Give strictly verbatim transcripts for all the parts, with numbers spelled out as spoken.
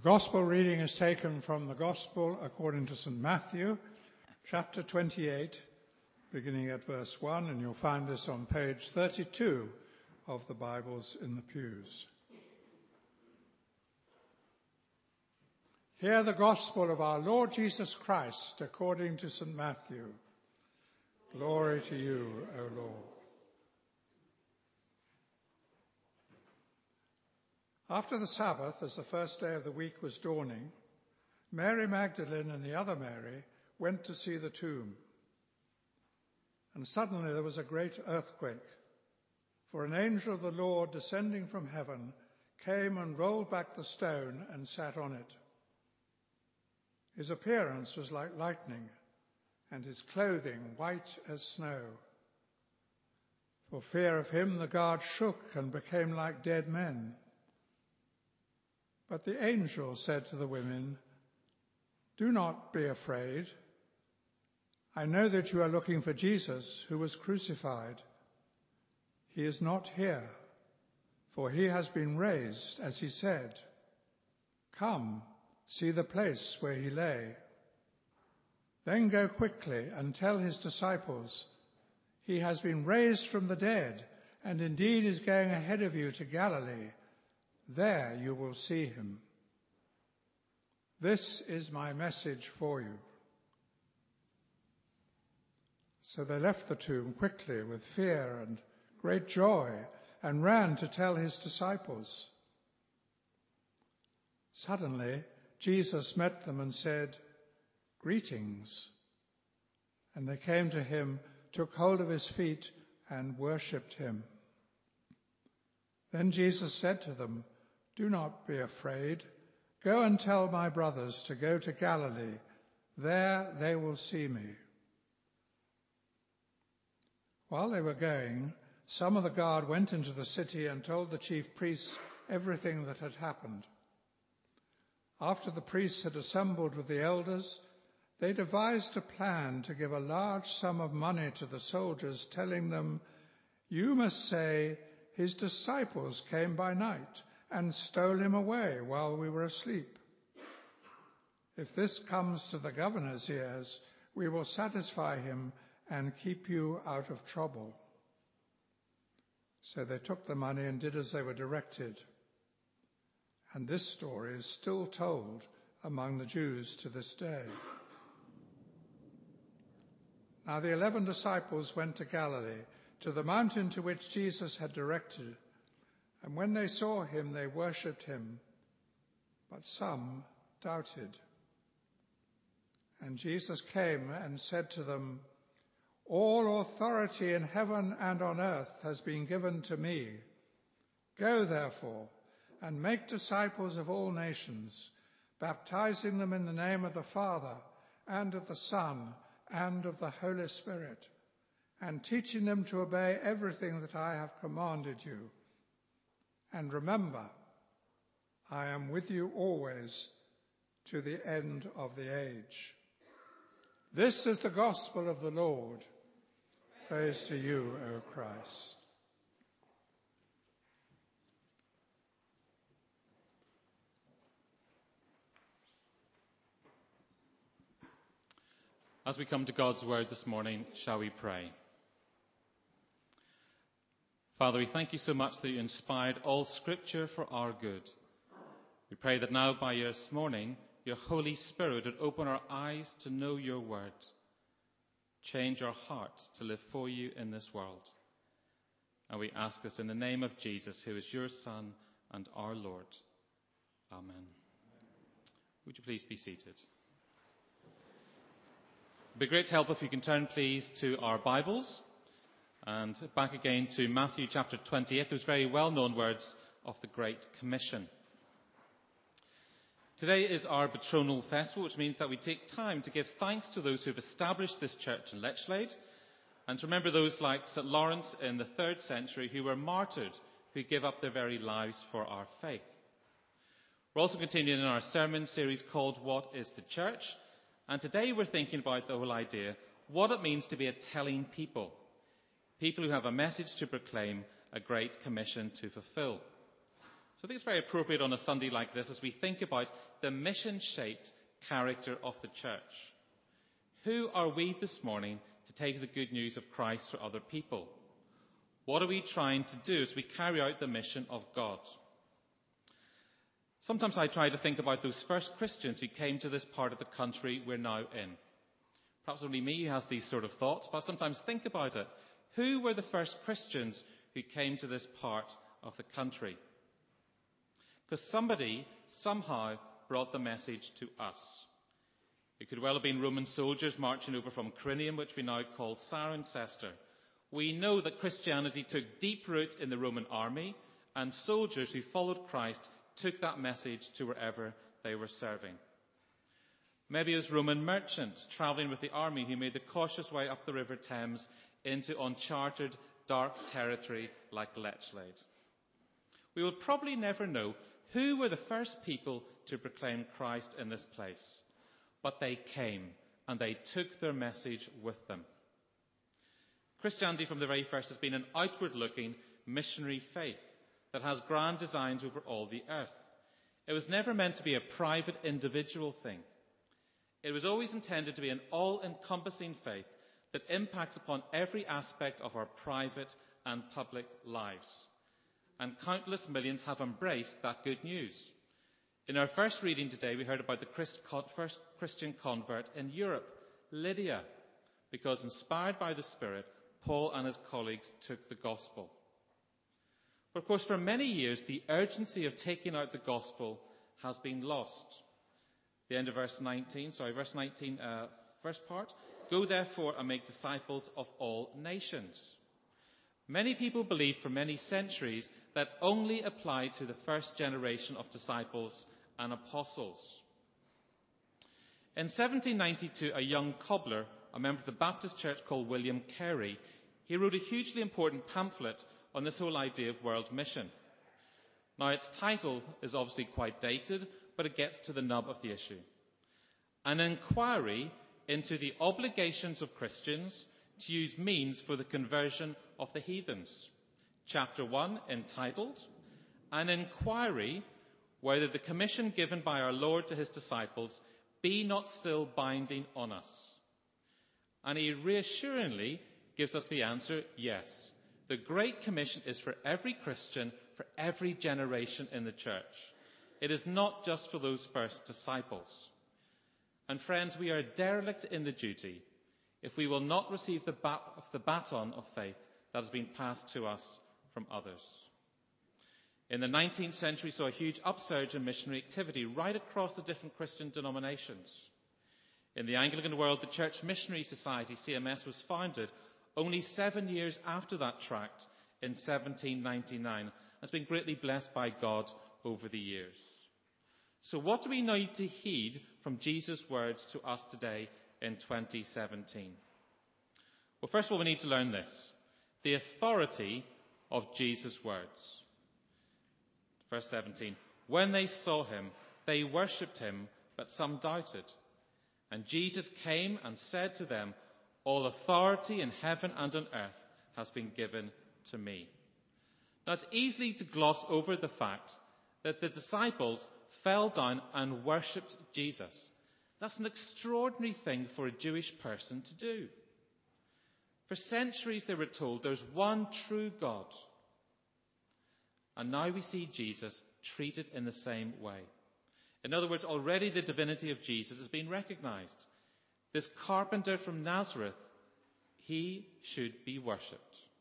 Gospel reading is taken from the Gospel according to Saint Matthew, chapter twenty-eight, beginning at verse one, and you'll find this on page thirty-two of the Bibles in the pews. Hear the Gospel of our Lord Jesus Christ according to Saint Matthew. Glory to you, O Lord. After the Sabbath, as the first day of the week was dawning, Mary Magdalene and the other Mary went to see the tomb. And suddenly there was a great earthquake, for an angel of the Lord descending from heaven came and rolled back the stone and sat on it. His appearance was like lightning, and his clothing white as snow. For fear of him the guards shook and became like dead men. But the angel said to the women, "Do not be afraid. I know that you are looking for Jesus, who was crucified. He is not here, for he has been raised, as he said. Come, see the place where he lay. Then go quickly and tell his disciples, he has been raised from the dead, and indeed is going ahead of you to Galilee. There you will see him." This is my message for you. So they left the tomb quickly with fear and great joy and ran to tell his disciples. Suddenly Jesus met them and said, "Greetings." And they came to him, took hold of his feet, and worshipped him. Then Jesus said to them, "Do not be afraid. Go and tell my brothers to go to Galilee. There they will see me." While they were going, some of the guard went into the city and told the chief priests everything that had happened. After the priests had assembled with the elders, they devised a plan to give a large sum of money to the soldiers, telling them, "You must say, 'His disciples came by night and stole him away while we were asleep.' If this comes to the governor's ears, we will satisfy him and keep you out of trouble." So they took the money and did as they were directed. And this story is still told among the Jews to this day. Now the eleven disciples went to Galilee, to the mountain to which Jesus had directed. And when they saw him, they worshipped him, but some doubted. And Jesus came and said to them, "All authority in heaven and on earth has been given to me. Go, therefore, and make disciples of all nations, baptizing them in the name of the Father and of the Son and of the Holy Spirit, and teaching them to obey everything that I have commanded you. And remember, I am with you always to the end of the age." This is the gospel of the Lord. Praise to you, O Christ. As we come to God's word this morning, shall we pray? Father, we thank you so much that you inspired all Scripture for our good. We pray that now by this morning, your Holy Spirit would open our eyes to know your word, change our hearts to live for you in this world. And we ask this in the name of Jesus, who is your Son and our Lord. Amen. Would you please be seated? It would be great help if you can turn, please, to our Bibles and back again to Matthew chapter twenty-eight, those very well-known words of the Great Commission. Today is our Betrothal Festival, which means that we take time to give thanks to those who have established this church in Lechlade, and to remember those like Saint Lawrence in the third century who were martyred, who gave up their very lives for our faith. We're also continuing in our sermon series called What is the Church? And today we're thinking about the whole idea, what it means to be a telling people. People who have a message to proclaim, a great commission to fulfill. So So I think it's very appropriate on a Sunday like this as we think about the mission-shaped character of the church. Who are we this morning to take the good news of Christ to other people? What are we trying to do as we carry out the mission of God? Sometimes I try to think about those first Christians who came to this part of the country we're now in. Perhaps only me who has these sort of thoughts, but I sometimes think about it. Who were the first Christians who came to this part of the country? Because somebody, somehow, brought the message to us. It could well have been Roman soldiers marching over from Crinium, which we now call Cirencester. We know that Christianity took deep root in the Roman army, and soldiers who followed Christ took that message to wherever they were serving. Maybe it was Roman merchants travelling with the army who made the cautious way up the River Thames into uncharted, dark territory like Lechlade. We will probably never know who were the first people to proclaim Christ in this place, but they came and they took their message with them. Christianity from the very first has been an outward-looking missionary faith that has grand designs over all the earth. It was never meant to be a private individual thing. It was always intended to be an all-encompassing faith that impacts upon every aspect of our private and public lives. And countless millions have embraced that good news. In our first reading today, we heard about the Christ, first Christian convert in Europe, Lydia, because inspired by the Spirit, Paul and his colleagues took the gospel. But of course, for many years, the urgency of taking out the gospel has been lost. The end of verse nineteen, sorry, verse nineteen, uh, first part. Go therefore and make disciples of all nations. Many people believed for many centuries that only applied to the first generation of disciples and apostles. In seventeen ninety-two, a young cobbler, a member of the Baptist church called William Carey, he wrote a hugely important pamphlet on this whole idea of world mission. Now, its title is obviously quite dated, but it gets to the nub of the issue. An inquiry into the obligations of Christians to use means for the conversion of the heathens. Chapter one, entitled, An Inquiry Whether the Commission Given by Our Lord to His Disciples Be Not Still Binding on Us. And he reassuringly gives us the answer, yes. The Great Commission is for every Christian, for every generation in the church. It is not just for those first disciples. And friends, we are derelict in the duty if we will not receive the, bat- the baton of faith that has been passed to us from others. In the nineteenth century, saw a huge upsurge in missionary activity right across the different Christian denominations. In the Anglican world, the Church Missionary Society, C M S, was founded only seven years after that tract in seventeen ninety-nine. Has been greatly blessed by God over the years. So what do we need to heed from Jesus' words to us today in twenty seventeen? Well, first of all, we need to learn this. The authority of Jesus' words. Verse seventeen. When they saw him, they worshipped him, but some doubted. And Jesus came and said to them, all authority in heaven and on earth has been given to me. Now, it's easy to gloss over the fact that the disciples fell down and worshipped Jesus. That's an extraordinary thing for a Jewish person to do. For centuries they were told there's one true God. And now we see Jesus treated in the same way. In other words, already the divinity of Jesus has been recognized. This carpenter from Nazareth, he should be worshipped.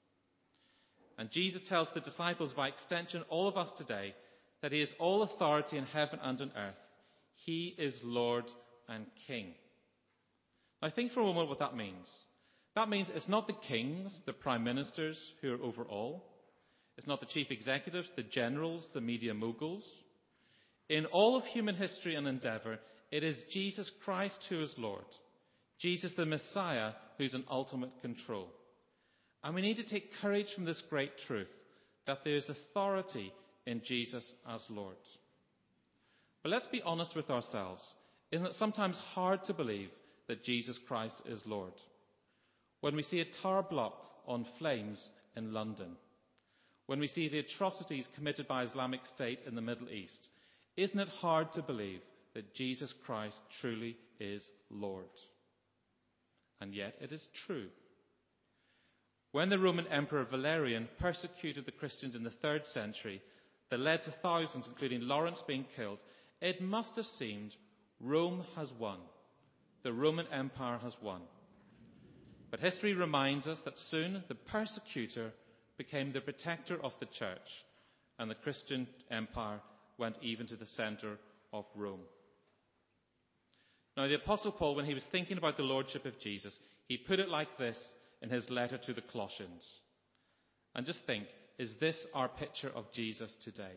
And Jesus tells the disciples, by extension all of us today, that he has all authority in heaven and on earth. He is Lord and King. Now think for a moment what that means. That means it's not the kings, the prime ministers who are over all. It's not the chief executives, the generals, the media moguls. In all of human history and endeavour, it is Jesus Christ who is Lord. Jesus the Messiah who's in ultimate control. And we need to take courage from this great truth that there is authority in Jesus as Lord. But let's be honest with ourselves. Isn't it sometimes hard to believe that Jesus Christ is Lord? When we see a tower block on flames in London, when we see the atrocities committed by Islamic State in the Middle East, isn't it hard to believe that Jesus Christ truly is Lord? And yet it is true. When the Roman Emperor Valerian persecuted the Christians in the third century, that led to thousands, including Lawrence, being killed, it must have seemed Rome has won. The Roman Empire has won. But history reminds us that soon the persecutor became the protector of the church, and the Christian empire went even to the centre of Rome. Now, the Apostle Paul, when he was thinking about the lordship of Jesus, he put it like this in his letter to the Colossians. And just think, is this our picture of Jesus today?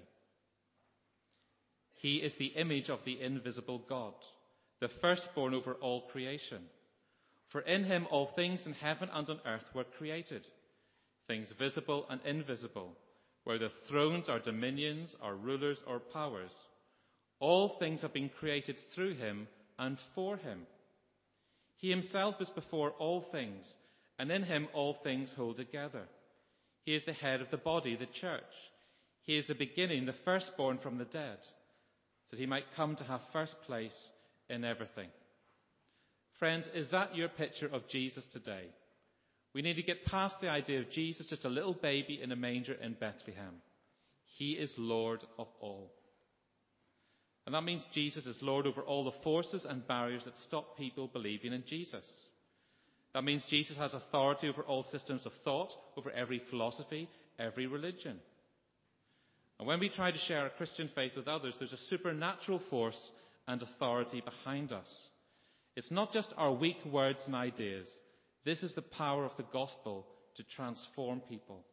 He is the image of the invisible God, the firstborn over all creation. For in him all things in heaven and on earth were created, things visible and invisible, whether thrones or dominions or rulers or powers. All things have been created through him and for him. He himself is before all things, and in him all things hold together. He is the head of the body, the church. He is the beginning, the firstborn from the dead, so that he might come to have first place in everything. Friends, is that your picture of Jesus today? We need to get past the idea of Jesus just a little baby in a manger in Bethlehem. He is Lord of all. And that means Jesus is Lord over all the forces and barriers that stop people believing in Jesus. That means Jesus has authority over all systems of thought, over every philosophy, every religion. And when we try to share our Christian faith with others, there's a supernatural force and authority behind us. It's not just our weak words and ideas. This is the power of the gospel to transform people.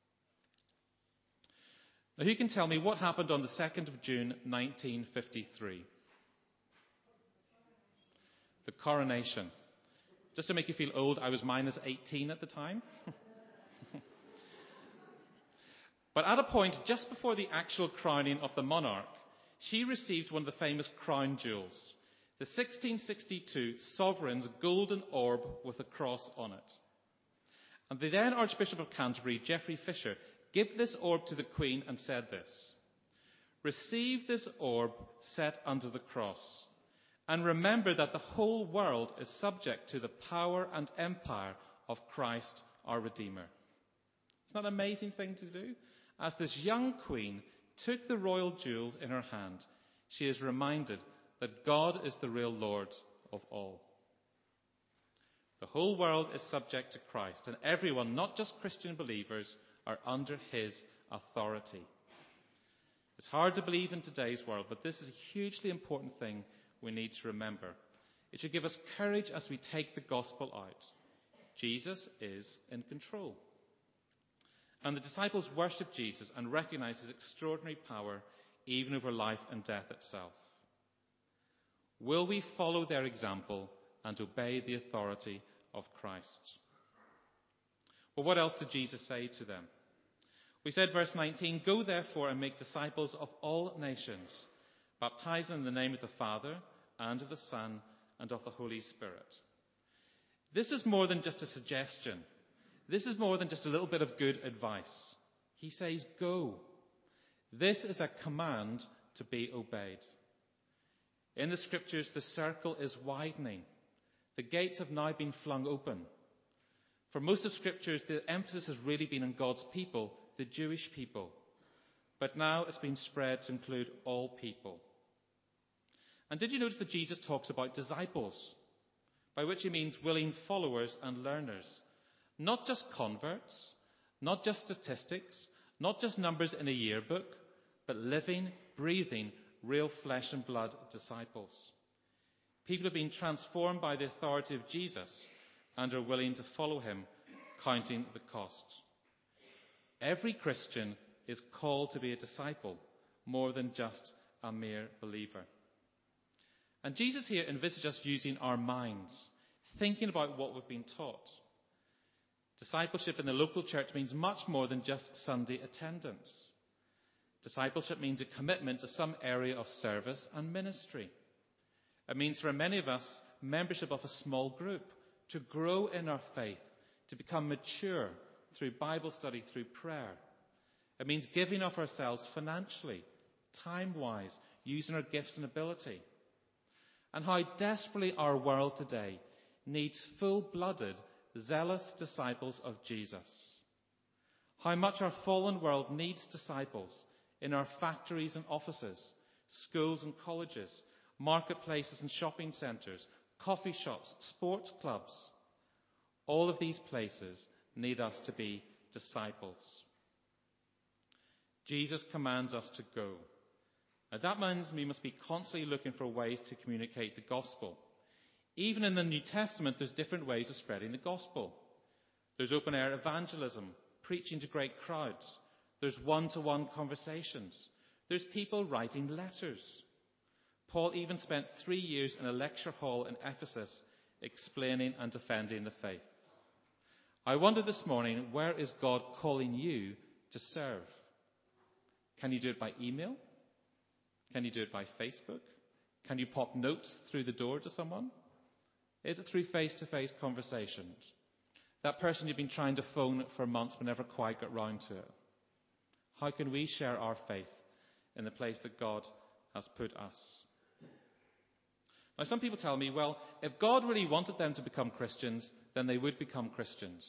Now, who can tell me what happened on the second of June, nineteen fifty-three? The coronation. Just to make you feel old, I was minus eighteen at the time. But at a point just before the actual crowning of the monarch, she received one of the famous crown jewels, the sixteen sixty-two sovereign's golden orb with a cross on it. And the then Archbishop of Canterbury, Geoffrey Fisher, gave this orb to the Queen and said this: "Receive this orb set under the cross, and remember that the whole world is subject to the power and empire of Christ our Redeemer." Isn't that an amazing thing to do? As this young Queen took the royal jewels in her hand, she is reminded that God is the real Lord of all. The whole world is subject to Christ, and everyone, not just Christian believers, are under his authority. It's hard to believe in today's world, but this is a hugely important thing we need to remember. It should give us courage as we take the gospel out. Jesus is in control. And the disciples worshipped Jesus and recognized his extraordinary power even over life and death itself. Will we follow their example and obey the authority of Christ? Well, what else did Jesus say to them? We said, verse nineteen, "Go therefore and make disciples of all nations, baptizing in the name of the Father and of the Son and of the Holy Spirit." This is more than just a suggestion. This is more than just a little bit of good advice. He says, go. This is a command to be obeyed. In the scriptures, the circle is widening. The gates have now been flung open. For most of scriptures, the emphasis has really been on God's people, the Jewish people. But now it's been spread to include all people. And did you notice that Jesus talks about disciples, by which he means willing followers and learners? Not just converts, not just statistics, not just numbers in a yearbook, but living, breathing, real flesh and blood disciples. People have been transformed by the authority of Jesus and are willing to follow him, counting the cost. Every Christian is called to be a disciple, more than just a mere believer. And Jesus here envisages us using our minds, thinking about what we've been taught. Discipleship in the local church means much more than just Sunday attendance. Discipleship means a commitment to some area of service and ministry. It means for many of us, membership of a small group, to grow in our faith, to become mature through Bible study, through prayer. It means giving of ourselves financially, time-wise, using our gifts and ability. And how desperately our world today needs full-blooded, zealous disciples of Jesus. How much our fallen world needs disciples in our factories and offices, schools and colleges, marketplaces and shopping centres, coffee shops, sports clubs. All of these places need us to be disciples. Jesus commands us to go. Now that means we must be constantly looking for ways to communicate the gospel. Even in the New Testament, there's different ways of spreading the gospel. There's open-air evangelism, preaching to great crowds. There's one-to-one conversations. There's people writing letters. Paul even spent three years in a lecture hall in Ephesus explaining and defending the faith. I wonder this morning, where is God calling you to serve? Can you do it by email? Can you do it by Facebook? Can you pop notes through the door to someone? Is it through face-to-face conversations? That person you've been trying to phone for months but never quite got round to it. How can we share our faith in the place that God has put us? Now, some people tell me, well, if God really wanted them to become Christians, then they would become Christians.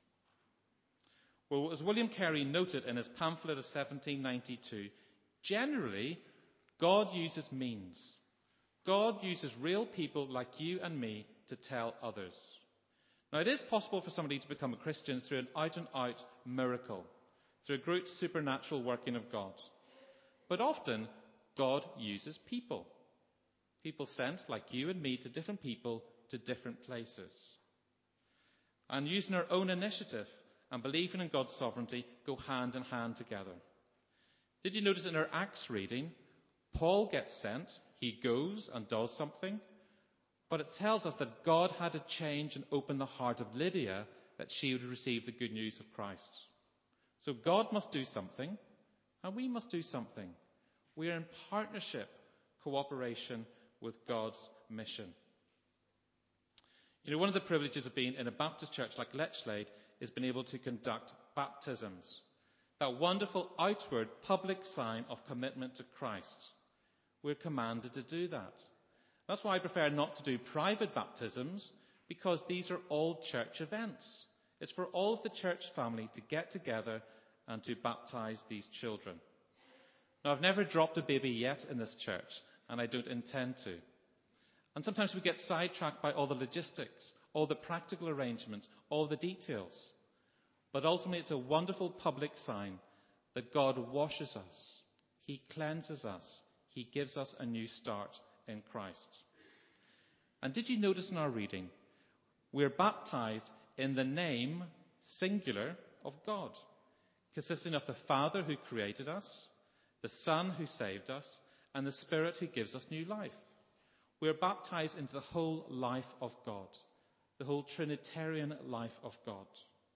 Well, as William Carey noted in his pamphlet of seventeen ninety-two, generally, God uses means. God uses real people like you and me to tell others. Now, it is possible for somebody to become a Christian through an out-and-out miracle, through a great supernatural working of God. But often, God uses people. People sent, like you and me, to different people, to different places. And using our own initiative and believing in God's sovereignty go hand in hand together. Did you notice in our Acts reading, Paul gets sent, he goes and does something, but it tells us that God had to change and open the heart of Lydia that she would receive the good news of Christ. So God must do something, and we must do something. We are in partnership, cooperation with God's mission. You know, one of the privileges of being in a Baptist church like Lechlade is being able to conduct baptisms. That wonderful outward public sign of commitment to Christ. We're commanded to do that. That's why I prefer not to do private baptisms, because these are all church events. It's for all of the church family to get together and to baptize these children. Now, I've never dropped a baby yet in this church, and I don't intend to. And sometimes we get sidetracked by all the logistics, all the practical arrangements, all the details. But ultimately, it's a wonderful public sign that God washes us. He cleanses us. He gives us a new start in Christ. And did you notice in our reading, we're baptized in the name, singular, of God, consisting of the Father who created us, the Son who saved us, and the Spirit who gives us new life. We're baptized into the whole life of God, the whole Trinitarian life of God.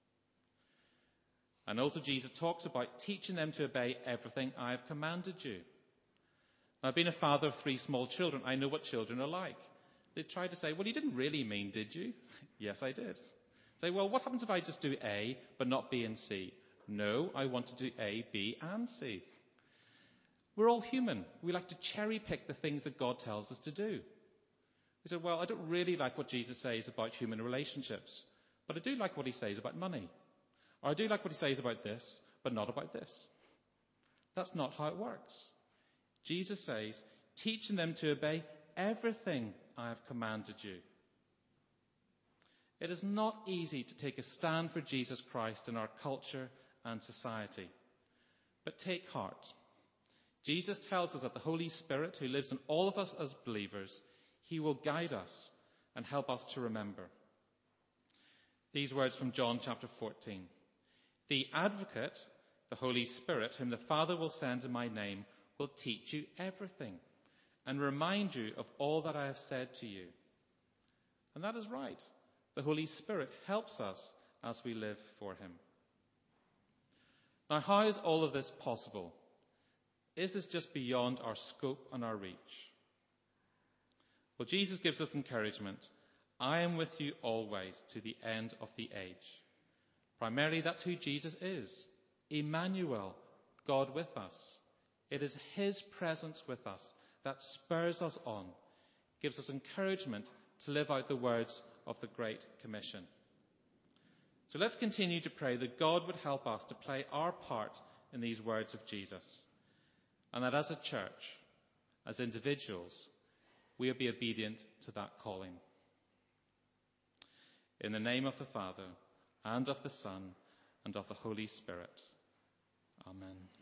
And also Jesus talks about teaching them to obey everything I have commanded you. Now, being a father of three small children, I know what children are like. They try to say, well, you didn't really mean, did you? Yes, I did. Say, well, what happens if I just do A, but not B and C? No, I want to do A, B, and C. We're all human. We like to cherry pick the things that God tells us to do. We say, well, I don't really like what Jesus says about human relationships, but I do like what he says about money. Or I do like what he says about this, but not about this. That's not how it works. Jesus says, teaching them to obey everything I have commanded you. It is not easy to take a stand for Jesus Christ in our culture and society. But take heart. Jesus tells us that the Holy Spirit, who lives in all of us as believers, he will guide us and help us to remember. These words from John chapter fourteen. The Advocate, the Holy Spirit, whom the Father will send in my name, will teach you everything and remind you of all that I have said to you. And that is right. The Holy Spirit helps us as we live for him. Now, how is all of this possible? Is this just beyond our scope and our reach? Well, Jesus gives us encouragement. I am with you always to the end of the age. Primarily, that's who Jesus is. Emmanuel, God with us. It is his presence with us that spurs us on, gives us encouragement to live out the words of the Great Commission. So let's continue to pray that God would help us to play our part in these words of Jesus, and that as a church, as individuals, we will be obedient to that calling. In the name of the Father, and of the Son, and of the Holy Spirit. Amen.